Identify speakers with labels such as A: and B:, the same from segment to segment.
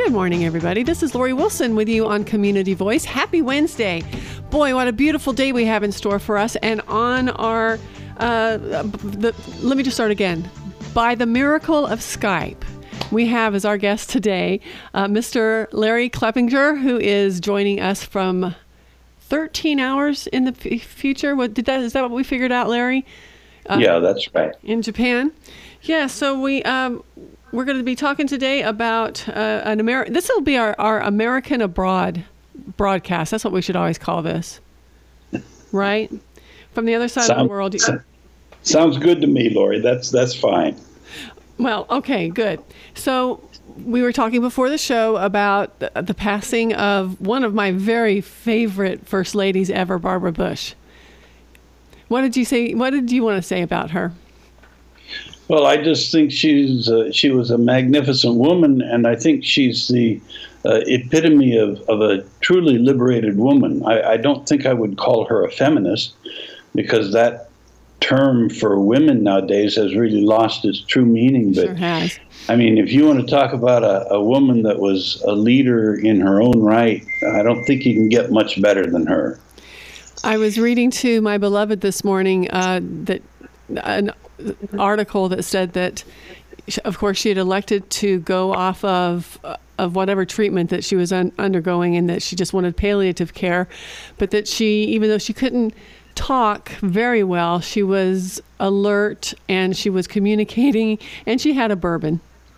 A: Good morning, everybody. This is Lori Wilson with you on Community Voice. Happy Wednesday. Boy, what a beautiful day we have in store for us. And on our, let me just start again. By the miracle of Skype, we have as our guest today, Mr. Larry Kleppinger, who is joining us from 13 hours in the future. Is that what we figured out, Larry?
B: Yeah, that's right.
A: In Japan. Yeah, so we're going to be talking today about this will be our American Abroad broadcast. That's what we should always call this, right? From the other side of the world.
B: Sounds good to me, Lori. That's fine.
A: Well, okay, good. So we were talking before the show about the passing of one of my very favorite first ladies ever, Barbara Bush. What did you say? What did you want to say about her?
B: Well, I just think she was a magnificent woman, and I think she's the epitome of a truly liberated woman. I don't think I would call her a feminist, because that term for women nowadays has really lost its true meaning. But
A: sure has.
B: I mean, if you want to talk about a woman that was a leader in her own right, I don't think you can get much better than her.
A: I was reading to my beloved this morning that an article that said that, of course, she had elected to go off of whatever treatment that she was undergoing, and that she just wanted palliative care, but that she, even though she couldn't talk very well, she was alert and she was communicating, and she had a bourbon.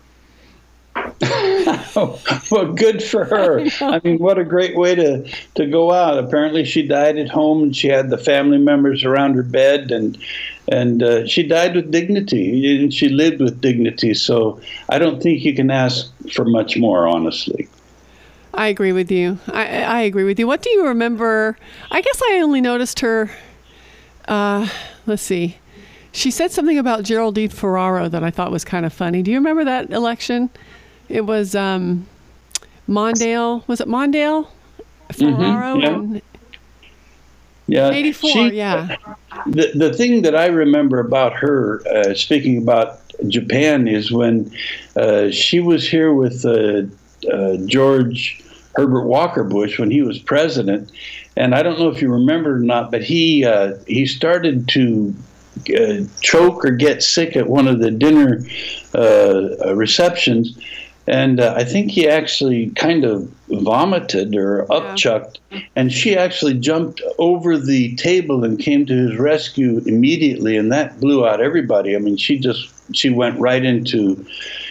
B: Well, good for her. I mean, what a great way to go out. Apparently she died at home, and she had the family members around her bed, and she died with dignity, and she lived with dignity. So I don't think you can ask for much more, honestly.
A: I agree with you. I agree with you. What do you remember? I guess I only noticed her, let's see. She said something about Geraldine Ferraro that I thought was kind of funny. Do you remember that election? It was Mondale. Was it Mondale? Ferraro?
B: Mm-hmm, yeah.
A: 84, yeah.
B: The thing that I remember about her, speaking about Japan, is when she was here with George Herbert Walker Bush when he was president. And I don't know if you remember or not, but he started to choke or get sick at one of the dinner receptions. And I think he actually kind of vomited or upchucked, and she actually jumped over the table and came to his rescue immediately, and that blew out everybody. I mean, she went right into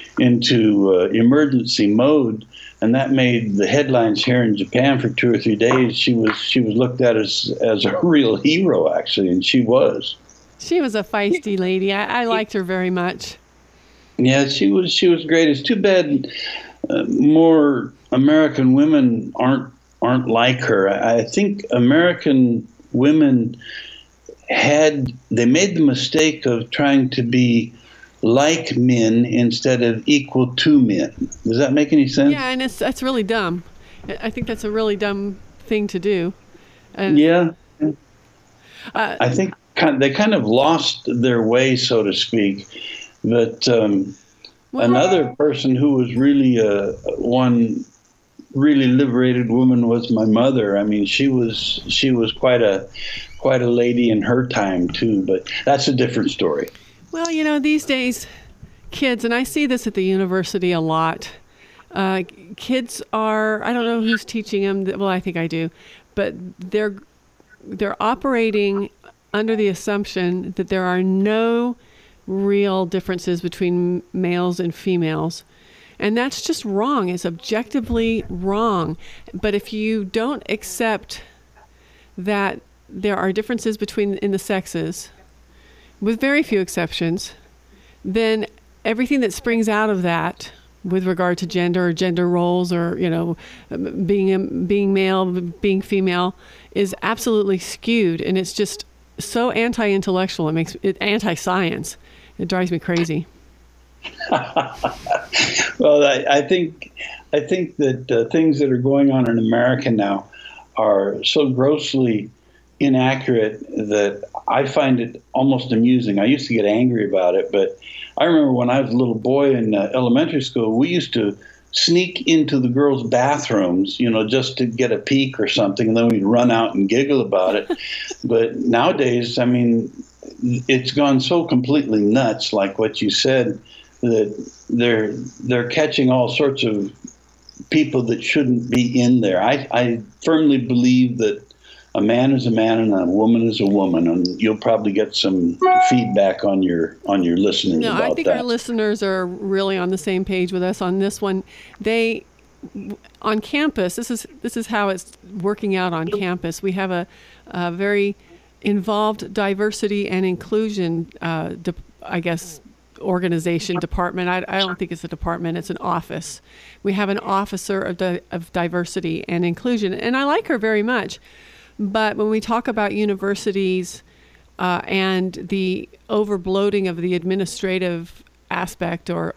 B: emergency mode, and that made the headlines here in Japan for 2 or 3 days. She was looked at as a real hero, actually, and she was.
A: She was a feisty lady. I liked her very much.
B: Yeah, she was great. It's too bad more American women aren't like her. I think American women made the mistake of trying to be like men instead of equal to men. Does that make any sense?
A: Yeah, and that's really dumb. I think that's a really dumb thing to do. And,
B: yeah. I think they kind of lost their way, so to speak. But another person who was really one really liberated woman was my mother. I mean, she was quite a lady in her time too. But that's a different story.
A: Well, you know, these days, kids, and I see this at the university a lot. Kids are, I don't know who's teaching them. Well, I think I do, but they're operating under the assumption that there are no real differences between males and females. And that's just wrong. It's objectively wrong. But if you don't accept that there are differences in the sexes, with very few exceptions, then everything that springs out of that with regard to gender or gender roles or, you know, being male, being female is absolutely skewed. And it's just so anti-intellectual. It makes it anti-science. It drives me crazy.
B: Well, I think that things that are going on in America now are so grossly inaccurate that I find it almost amusing. I used to get angry about it, but I remember when I was a little boy in elementary school, we used to sneak into the girls' bathrooms, just to get a peek or something, and then we'd run out and giggle about it. But nowadays, I mean, it's gone so completely nuts, like what you said, that they're catching all sorts of people that shouldn't be in there. I firmly believe that a man is a man and a woman is a woman, and you'll probably get some feedback on your listeners about that.
A: No, I think our listeners are really on the same page with us on this one. They, on campus, this is how it's working out on campus. We have a very involved diversity and inclusion, organization, department. I don't think it's a department, it's an office. We have an officer of diversity and inclusion, and I like her very much. But when we talk about universities and the overbloating of the administrative aspect or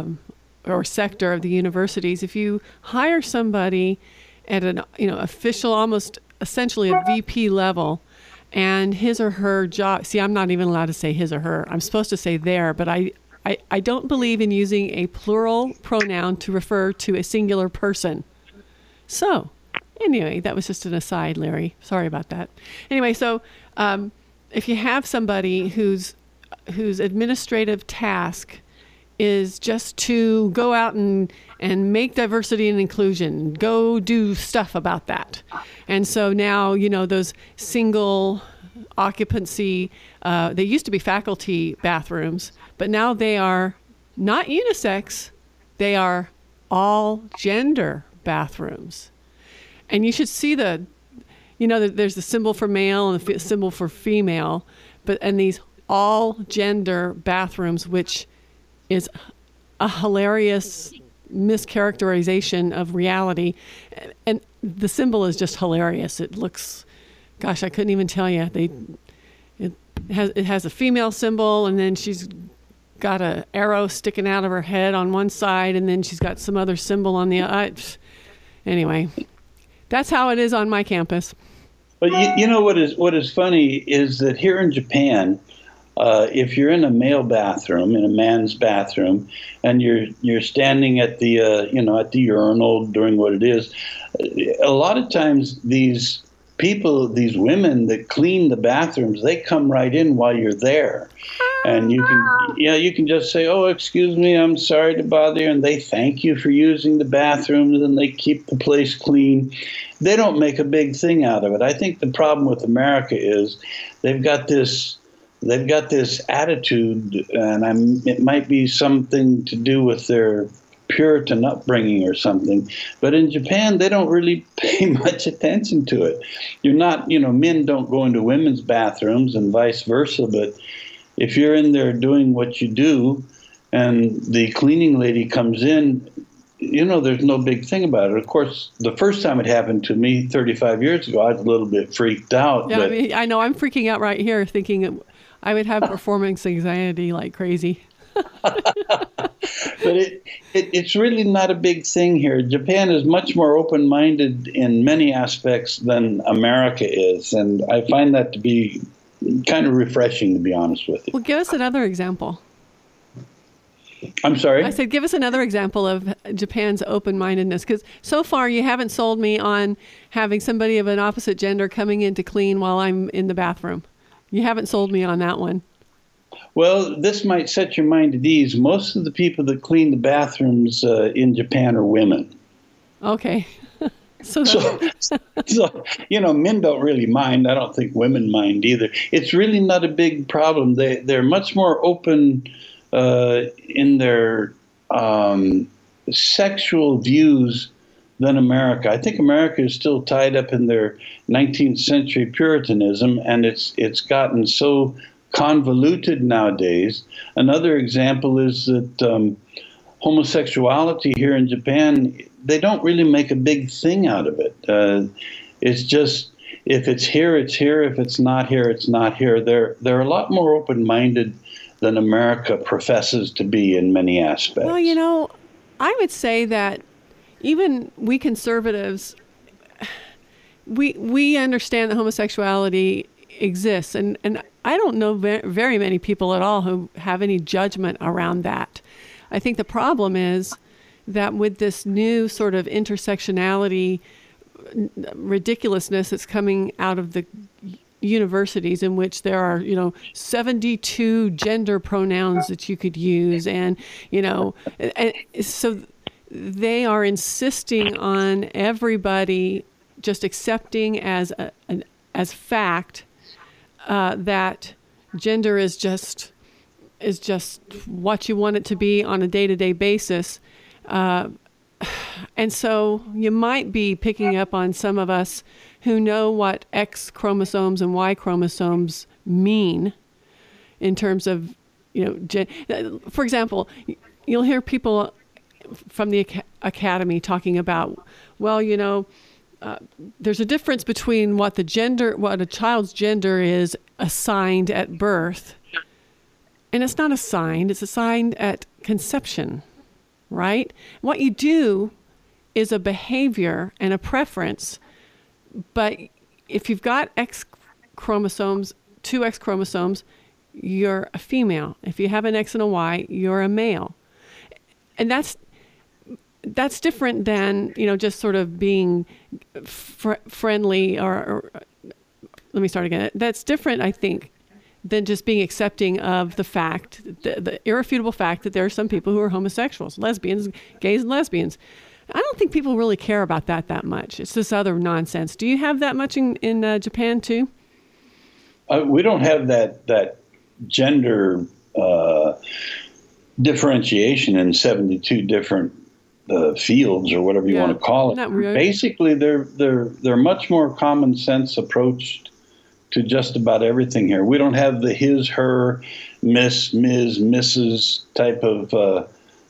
A: sector of the universities, if you hire somebody at an official, almost essentially a VP level, and his or her job, see, I'm not even allowed to say his or her. I'm supposed to say their, but I don't believe in using a plural pronoun to refer to a singular person. So, anyway, that was just an aside, Larry. Sorry about that. Anyway, so if you have somebody whose administrative task is just to go out and make diversity and inclusion, go do stuff about that. And so now, those single occupancy, they used to be faculty bathrooms, but now they are not unisex, they are all gender bathrooms. And you should see there's the symbol for male and the symbol for female, and these all gender bathrooms, which is a hilarious mischaracterization of reality. And the symbol is just hilarious. It looks, gosh, I couldn't even tell you. It has a female symbol, and then she's got an arrow sticking out of her head on one side, and then she's got some other symbol on the other. Anyway, that's how it is on my campus.
B: But what is funny is that here in Japan, if you're in a male bathroom, in a man's bathroom, and you're standing at the at the urinal doing what it is, a lot of times these women that clean the bathrooms, they come right in while you're there, and you can just say, "Oh, excuse me, I'm sorry to bother you," and they thank you for using the bathrooms, and they keep the place clean. They don't make a big thing out of it. I think the problem with America is they've got this attitude, and it might be something to do with their Puritan upbringing or something. But in Japan, they don't really pay much attention to it. You're not, men don't go into women's bathrooms and vice versa. But if you're in there doing what you do, and the cleaning lady comes in, there's no big thing about it. Of course, the first time it happened to me 35 years ago, I was a little bit freaked out.
A: Yeah, I know. I'm freaking out right here thinking I would have performance anxiety like crazy.
B: But it's really not a big thing here. Japan is much more open-minded in many aspects than America is, and I find that to be kind of refreshing, to be honest with you.
A: Well, give us another example.
B: I'm sorry?
A: I said, give us another example of Japan's open-mindedness, because so far you haven't sold me on having somebody of an opposite gender coming in to clean while I'm in the bathroom. You haven't sold me on that one.
B: Well, this might set your mind at ease. Most of the people that clean the bathrooms in Japan are women.
A: Okay. So
B: men don't really mind. I don't think women mind either. It's really not a big problem. They're much more open in their sexual views than America. I think America is still tied up in their 19th century Puritanism, and it's gotten so convoluted nowadays. Another example is that homosexuality here in Japan, they don't really make a big thing out of it. It's just, if it's here, it's here. If it's not here, it's not here. They're a lot more open-minded than America professes to be in many aspects.
A: Well, I would say that even we conservatives, we understand that homosexuality exists, and I don't know very many people at all who have any judgment around that. I think the problem is that with this new sort of intersectionality ridiculousness that's coming out of the universities, in which there are 72 gender pronouns that you could use, and so they are insisting on everybody just accepting as fact that gender is just what you want it to be on a day-to-day basis. And so you might be picking up on some of us who know what X chromosomes and Y chromosomes mean in terms of, for example, you'll hear people from the academy talking about, well, there's a difference between what a child's gender is assigned at birth, and it's not assigned, it's assigned at conception, right? What you do is a behavior and a preference, but if you've got X chromosomes, 2 X chromosomes, you're a female. If you have an X and a Y, you're a male. And that's different than, just sort of being friendly or let me start again. That's different, I think, than just being accepting of the fact, the irrefutable fact that there are some people who are homosexuals, lesbians, gays and lesbians. I don't think people really care about that much. It's this other nonsense. Do you have that much in Japan too?
B: We don't have that gender differentiation in 72 different fields or whatever you want to call it.
A: Not really.
B: Basically, they're much more common sense approach to just about everything here. We don't have the his, her, miss, Ms., Mrs. type of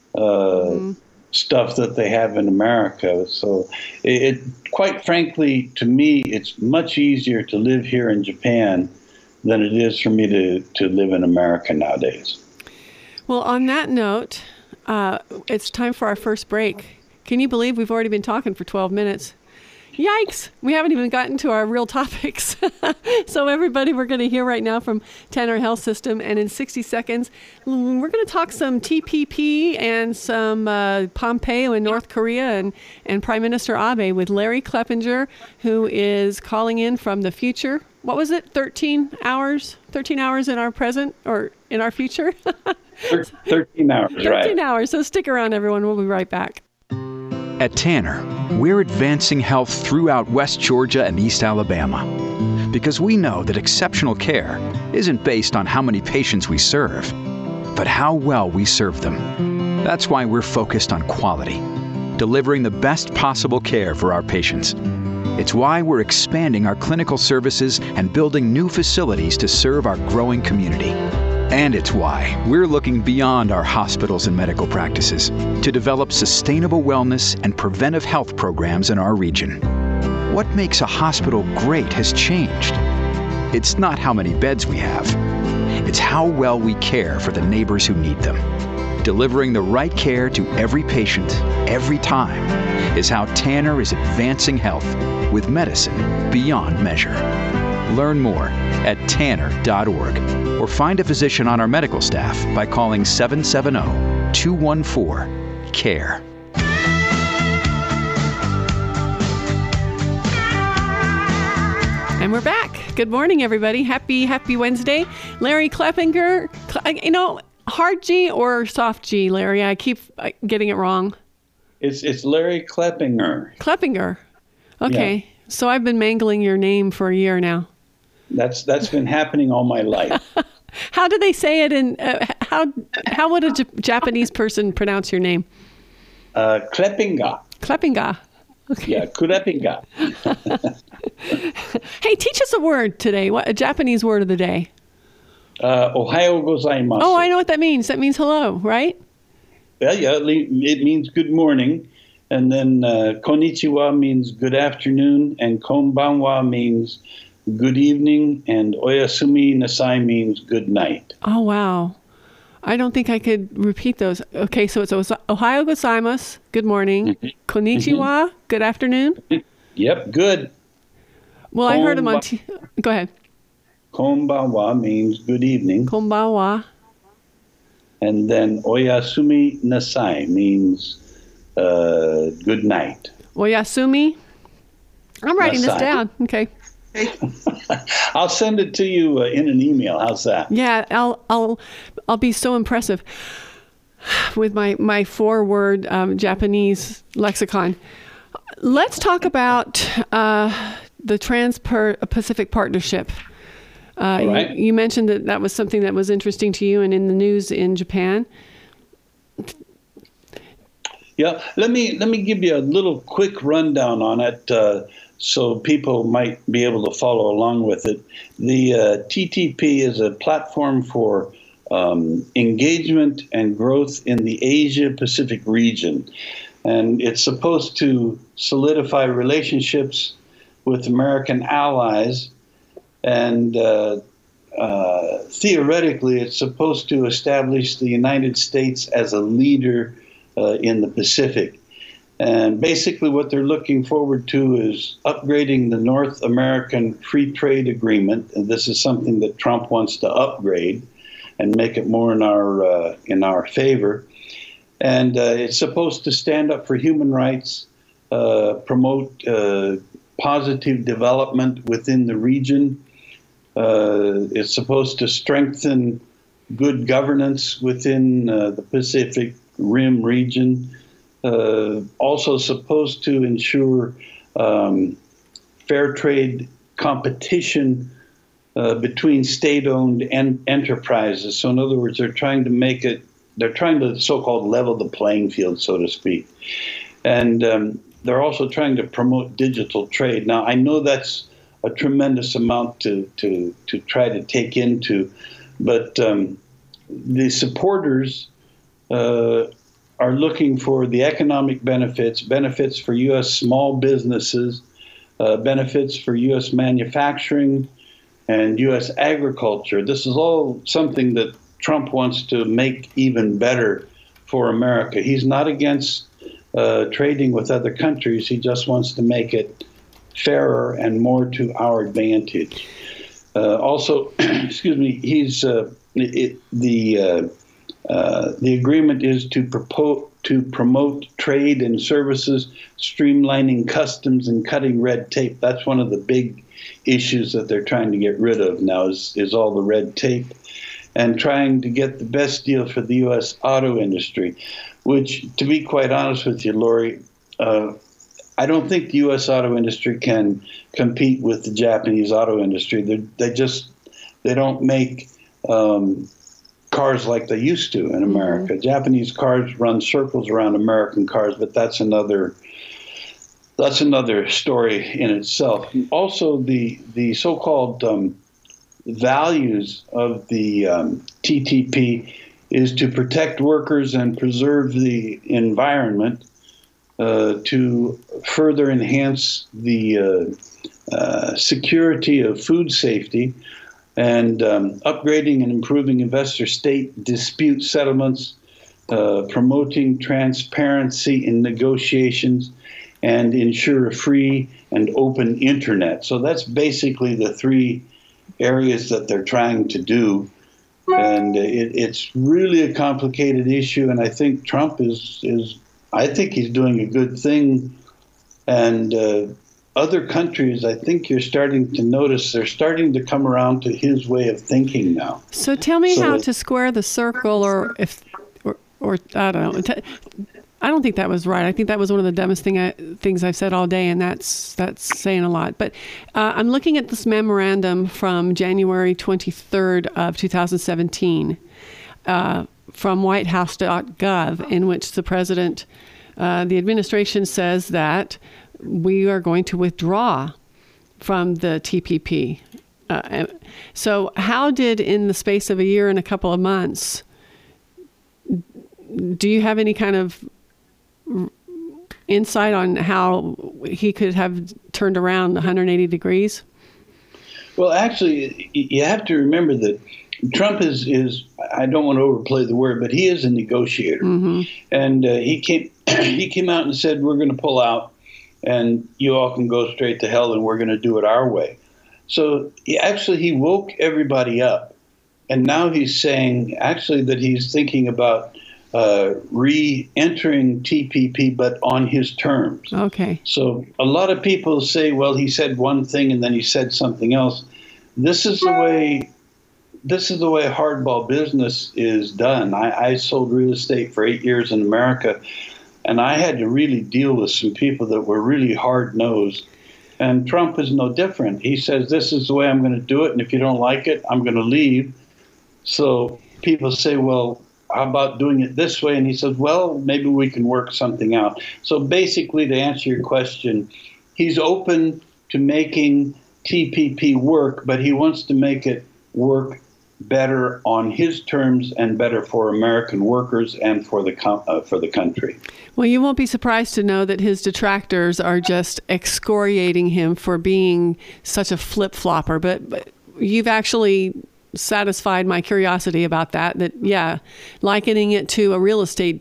B: stuff that they have in America. So it quite frankly, to me, it's much easier to live here in Japan than it is for me to live in America nowadays.
A: Well, on that note, it's time for our first break. Can you believe we've already been talking for 12 minutes? Yikes! We haven't even gotten to our real topics. So everybody, we're going to hear right now from Tanner Health System, and in 60 seconds, we're going to talk some TPP and some Pompeo in North Korea and Prime Minister Abe with Larry Kleppinger, who is calling in from the future. What was it? 13 hours? 13 hours in our present or in our future?
B: 13 hours,
A: 13 hours. So stick around, everyone. We'll be right back.
C: At Tanner, we're advancing health throughout West Georgia and East Alabama because we know that exceptional care isn't based on how many patients we serve, but how well we serve them. That's why we're focused on quality, delivering the best possible care for our patients. It's why we're expanding our clinical services and building new facilities to serve our growing community. And it's why we're looking beyond our hospitals and medical practices to develop sustainable wellness and preventive health programs in our region. What makes a hospital great has changed. It's not how many beds we have. It's how well we care for the neighbors who need them. Delivering the right care to every patient, every time, is how Tanner is advancing health with medicine beyond measure. Learn more at tanner.org or find a physician on our medical staff by calling 770-214-CARE.
A: And we're back. Good morning, everybody. Happy Wednesday. Larry Kleppinger, hard G or soft G, Larry? I keep getting it wrong.
B: It's Larry Kleppinger.
A: Kleppinger. Okay. Yeah. So I've been mangling your name for a year now.
B: That's been happening all my life.
A: How do they say it in how would a Japanese person pronounce your name?
B: Kleppinger.
A: Kleppinger. Okay.
B: Yeah, Kleppinger.
A: Hey, teach us a word today. What a Japanese word of the day?
B: Ohayou gozaimasu.
A: Oh, I know what that means. That means hello, right?
B: Yeah, it means good morning. And then konnichiwa means good afternoon, and konbanwa means good evening, and oyasumi nasai means good night.
A: Oh, wow. I don't think I could repeat those. Okay, so it's Ohayou gozaimasu, good morning. Mm-hmm. Konnichiwa, good afternoon.
B: Yep, good.
A: Well, I heard him on Go ahead.
B: Konbanwa means good evening.
A: Konbanwa.
B: And then oyasumi nasai means Good night.
A: Oyasumi. I'm writing this down. Okay.
B: I'll send it to you in an email. How's that?
A: Yeah, I'll be so impressive with my 4-word Japanese lexicon. Let's talk about the Trans-Pacific Partnership.
B: Right.
A: You mentioned that was something that was interesting to you and in the news in Japan.
B: Yeah, let me give you a little quick rundown on it, so people might be able to follow along with it. The TTP is a platform for engagement and growth in the Asia-Pacific region, and it's supposed to solidify relationships with American allies, and theoretically, it's supposed to establish the United States as a leader in the Pacific. And basically what they're looking forward to is upgrading the North American Free Trade Agreement. And this is something that Trump wants to upgrade and make it more in our favor. And it's supposed to stand up for human rights, promote positive development within the region. It's supposed to strengthen good governance within the Pacific Rim region. Also supposed to ensure fair trade competition between state-owned enterprises. So in other words, they're trying to so-called level the playing field, so to speak. And they're also trying to promote digital trade. Now, I know that's a tremendous amount to try to take into, but the supporters are looking for the economic benefits for U.S. small businesses, benefits for U.S. manufacturing and U.S. agriculture. This is all something that Trump wants to make even better for America. He's not against trading with other countries. He just wants to make it fairer and more to our advantage. Also, excuse me, the agreement is to promote trade and services, streamlining customs and cutting red tape. That's one of the big issues that they're trying to get rid of now is all the red tape, and trying to get the best deal for the U.S. auto industry, which, to be quite honest with you, Lori, I don't think the U.S. auto industry can compete with the Japanese auto industry. They don't make cars like they used to in America. Mm-hmm. Japanese cars run circles around American cars, but that's another story in itself. Also, the so-called values of the TTP is to protect workers and preserve the environment, to further enhance the security of food safety, and upgrading and improving investor-state dispute settlements, promoting transparency in negotiations, and ensure a free and open internet. So that's basically the 3 areas that they're trying to do. And it's really a complicated issue, and I think Trump I think he's doing a good thing. And other countries, I think you're starting to notice, they're starting to come around to his way of thinking now.
A: So tell me how to square the circle, or I don't know. I don't think that was right. I think that was one of the dumbest things I've said all day, and that's saying a lot. But I'm looking at this memorandum from January 23rd of 2017 from whitehouse.gov, in which the president, the administration says that we are going to withdraw from the TPP. So how did, in the space of a year and a couple of months, do you have any kind of insight on how he could have turned around 180 degrees?
B: Well, actually, you have to remember that Trump is I don't want to overplay the word, but he is a negotiator. Mm-hmm. And he came out and said, we're going to pull out, and you all can go straight to hell, and we're going to do it our way. So he woke everybody up. And now he's saying actually that he's thinking about re-entering TPP, but on his terms.
A: Okay.
B: So a lot of people say, well, he said one thing and then he said something else. This is the way hardball business is done. I sold real estate for 8 years in America, and I had to really deal with some people that were really hard-nosed. And Trump is no different. He says, this is the way I'm going to do it, and if you don't like it, I'm going to leave. So people say, well, how about doing it this way? And he says, well, maybe we can work something out. So basically, to answer your question, he's open to making TPP work, but he wants to make it work better on his terms and better for American workers and for the country.
A: Well, you won't be surprised to know that his detractors are just excoriating him for being such a flip-flopper. But you've actually satisfied my curiosity about that, yeah, likening it to a real estate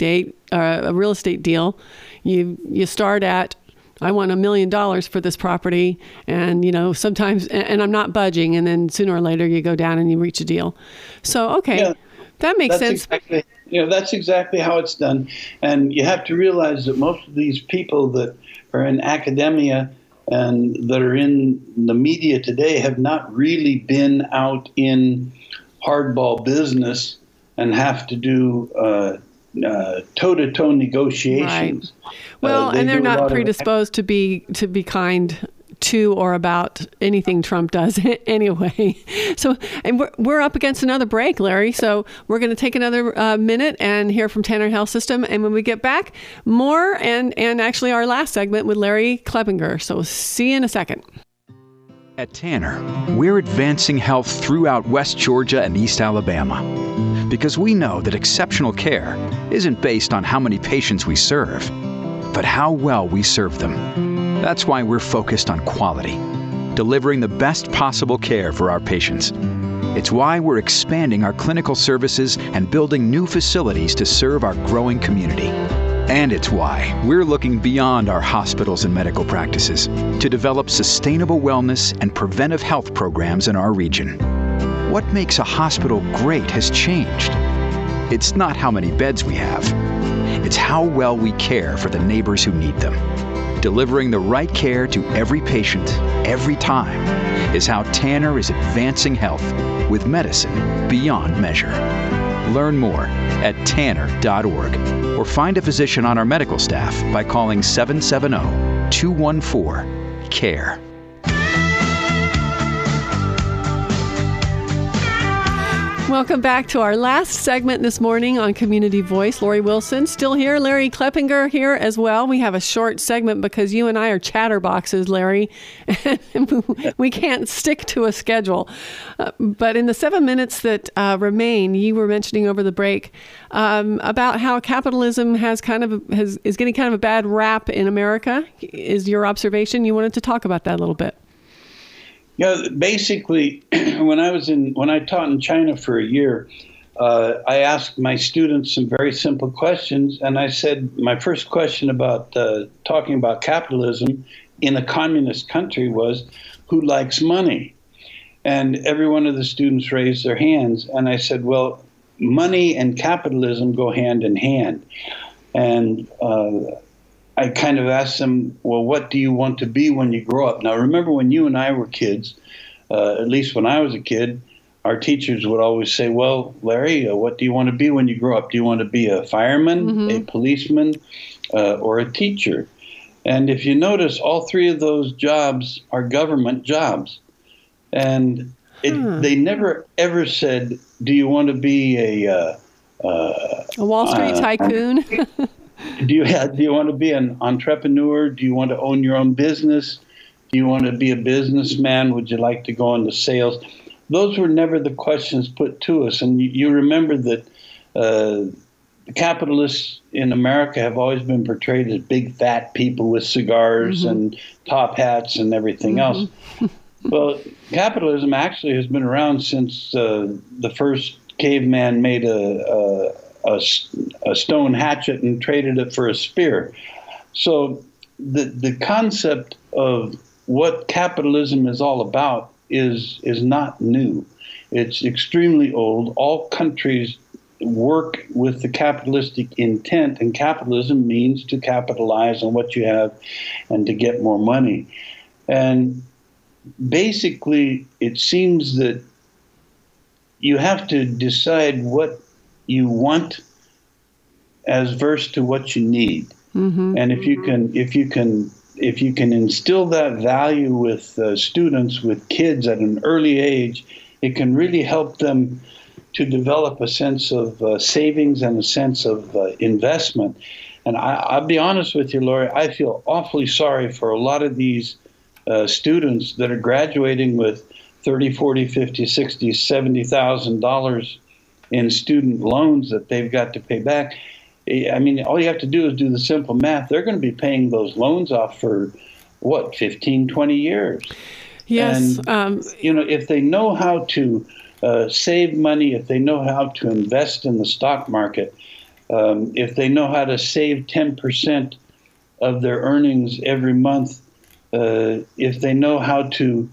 A: deal, you start at, I want $1 million for this property, and sometimes, and I'm not budging, and then sooner or later you go down and you reach a deal. So okay, that makes sense.
B: That's exactly how it's done, and you have to realize that most of these people that are in academia and that are in the media today have not really been out in hardball business and have to do toe-to-toe negotiations.
A: Right. Well, and they're not predisposed to be kind to or about anything Trump does anyway. So, and we're up against another break, Larry. So we're going to take another minute and hear from Tanner Health System. And when we get back, more and actually our last segment with Larry Kleppinger. So see you in a second.
C: At Tanner, we're advancing health throughout West Georgia and East Alabama because we know that exceptional care isn't based on how many patients we serve, but how well we serve them. That's why we're focused on quality, delivering the best possible care for our patients. It's why we're expanding our clinical services and building new facilities to serve our growing community. And it's why we're looking beyond our hospitals and medical practices to develop sustainable wellness and preventive health programs in our region. What makes a hospital great has changed. It's not how many beds we have. It's how well we care for the neighbors who need them. Delivering the right care to every patient, every time, is how Tanner is advancing health with medicine beyond measure. Learn more at tanner.org or find a physician on our medical staff by calling 770-214-CARE.
A: Welcome back to our last segment this morning on Community Voice. Lori Wilson still here. Larry Kleppinger here as well. We have a short segment because you and I are chatterboxes, Larry. We can't stick to a schedule. But in the 7 minutes that remain, you were mentioning over the break about how capitalism is getting kind of a bad rap in America. Is your observation? You wanted to talk about that a little bit.
B: Basically, when I taught in China for a year, I asked my students some very simple questions, and I said my first question about talking about capitalism in a communist country was, who likes money? And every one of the students raised their hands, and I said, well, money and capitalism go hand in hand. And I kind of asked them, well, what do you want to be when you grow up? Now, remember when you and I were kids, at least when I was a kid, our teachers would always say, well, Larry, what do you want to be when you grow up? Do you want to be a fireman, a policeman, or a teacher? And if you notice, all three of those jobs are government jobs. And they never, ever said, do you want to be a
A: Wall Street tycoon?
B: Do you want to be an entrepreneur? Do you want to own your own business? Do you want to be a businessman? Would you like to go into sales? Those were never the questions put to us. And you remember that the capitalists in America have always been portrayed as big, fat people with cigars and top hats and everything else. Well, capitalism actually has been around since the first caveman made a stone hatchet and traded it for a spear. So the concept of what capitalism is all about is not new. It's extremely old. All countries work with the capitalistic intent, and capitalism means to capitalize on what you have and to get more money. And basically, it seems that you have to decide what you want as versus to what you need. Mm-hmm. And if you can instill that value with students, with kids at an early age, it can really help them to develop a sense of savings and a sense of investment. And I'll be honest with you, Lori, I feel awfully sorry for a lot of these students that are graduating with $30,000, $40,000, $50,000, $60,000, $70,000 in student loans that they've got to pay back. I mean, all you have to do is do the simple math. They're going to be paying those loans off for, 15, 20 years?
A: Yes.
B: And, if they know how to save money, if they know how to invest in the stock market, if they know how to save 10% of their earnings every month, if they know how to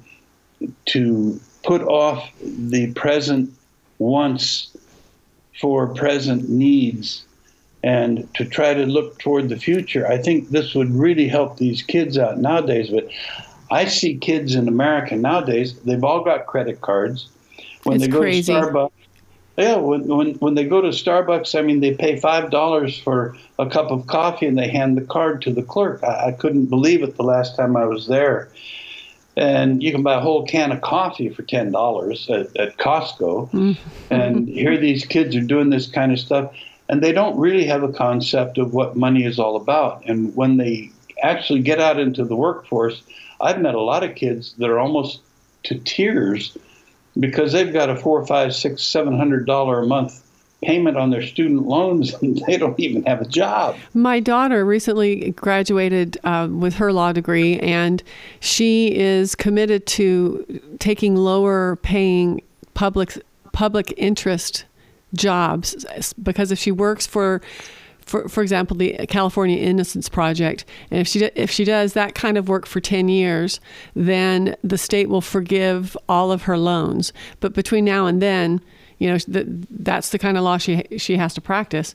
B: put off the present wants for present needs and to try to look toward the future, I think this would really help these kids out nowadays. But I see kids in America nowadays, they've all got credit cards. When
A: it's
B: they go
A: crazy.
B: to Starbucks, when they go to Starbucks, I mean, they pay $5 for a cup of coffee and they hand the card to the clerk. I couldn't believe it the last time I was there. And you can buy a whole can of coffee for $10 at Costco. Mm-hmm. And here these kids are doing this kind of stuff. And they don't really have a concept of what money is all about. And when they actually get out into the workforce, I've met a lot of kids that are almost to tears because they've got a $400, $500, $600, $700 a month payment on their student loans, and they don't even have a job.
A: My daughter recently graduated with her law degree, and she is committed to taking lower paying public interest jobs, because if she works for example, the California Innocence Project, and if she does that kind of work for 10 years, then the state will forgive all of her loans. But between now and then, that's the kind of law she has to practice.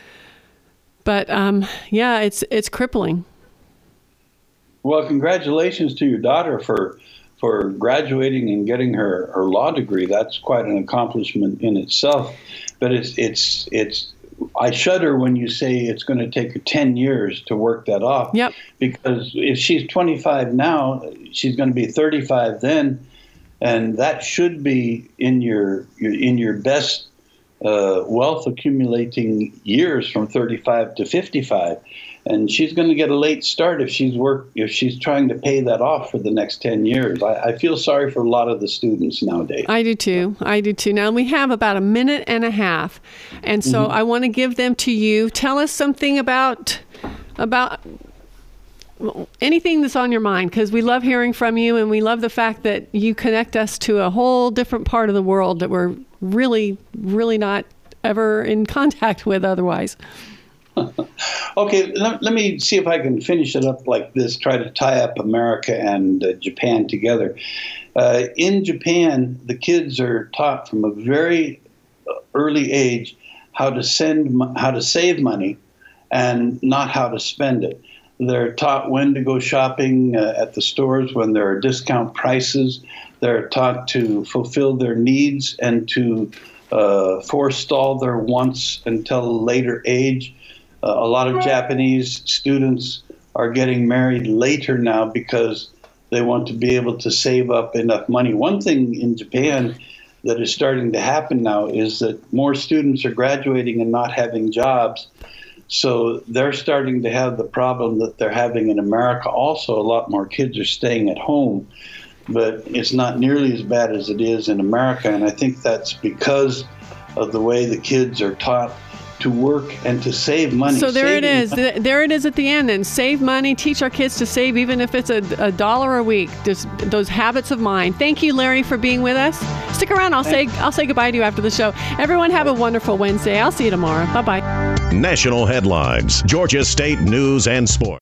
A: But it's crippling.
B: Well, congratulations to your daughter for graduating and getting her law degree. That's quite an accomplishment in itself. But it's I shudder when you say it's going to take her 10 years to work that off.
A: Yep.
B: Because if she's 25 now, she's going to be 35 then, and that should be in your best wealth accumulating years from 35 to 55. And she's going to get a late start if she's trying to pay that off for the next 10 years. I feel sorry for a lot of the students nowadays.
A: I do too. Now, we have about a minute and a half. And so I want to give them to you. Tell us something about anything that's on your mind, because we love hearing from you, and we love the fact that you connect us to a whole different part of the world that we're really, really not ever in contact with otherwise.
B: Okay, let me see if I can finish it up like this, try to tie up America and Japan together. In Japan, the kids are taught from a very early age how to save money and not how to spend it. They're taught when to go shopping at the stores when there are discount prices. They're taught to fulfill their needs and to forestall their wants until a later age. A lot of Japanese students are getting married later now because they want to be able to save up enough money. One thing in Japan that is starting to happen now is that more students are graduating and not having jobs. So they're starting to have the problem that they're having in America. Also, a lot more kids are staying at home, but it's not nearly as bad as it is in America. And I think that's because of the way the kids are taught to work and to save money.
A: So there it is. There it is at the end. And save money. Teach our kids to save, even if it's $1 a week. Just those habits of mind. Thank you, Larry, for being with us. Stick around. I'll say goodbye to you after the show. Everyone have a wonderful Wednesday. I'll see you tomorrow. Bye-bye.
D: National headlines, Georgia State news and sports.